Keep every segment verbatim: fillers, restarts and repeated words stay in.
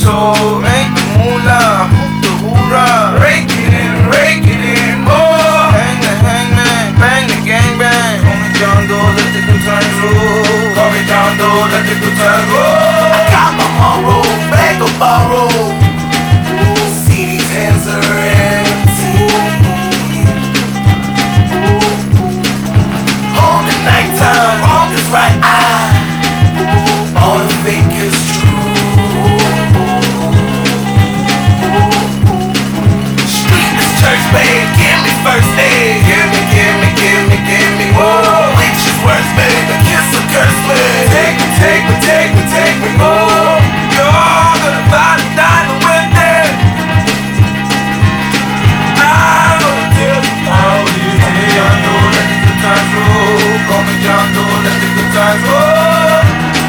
so make the moolah, hoop the hoorah, rake it in, rake it in more. Hang the hangman, bang the gangbang. Call me John Doe, let the good times roll. Call me John Doe, let the good times roll. I got my Monroe, bag of borrow. See these hands are empty. On the nighttime, on this right eye, all the fake is true. Street is church, babe, give me first aid. Give me, give me, give me, give me, whoa. Which is worse, babe, a kiss or curse, babe. Take me, take me, take me, take me, whoa. You're all gonna find a diamond with it. I'm gonna tell you how it is. Call me John Doe, let the good times roll. Call me John Doe, let the good times roll.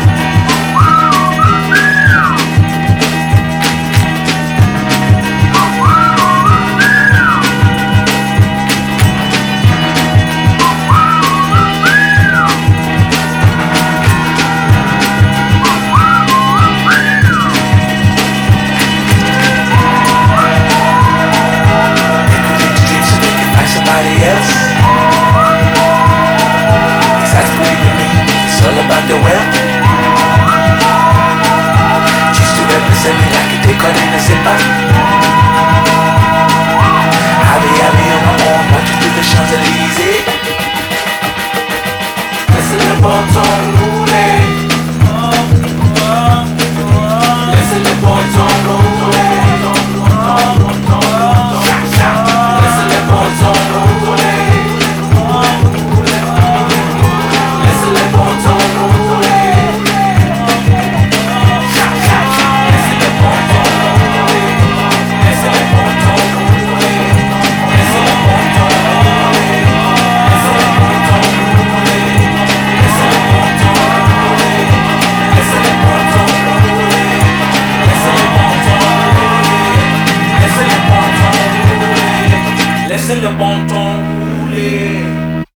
The wealth used to represent me like a dick caught in a zipper.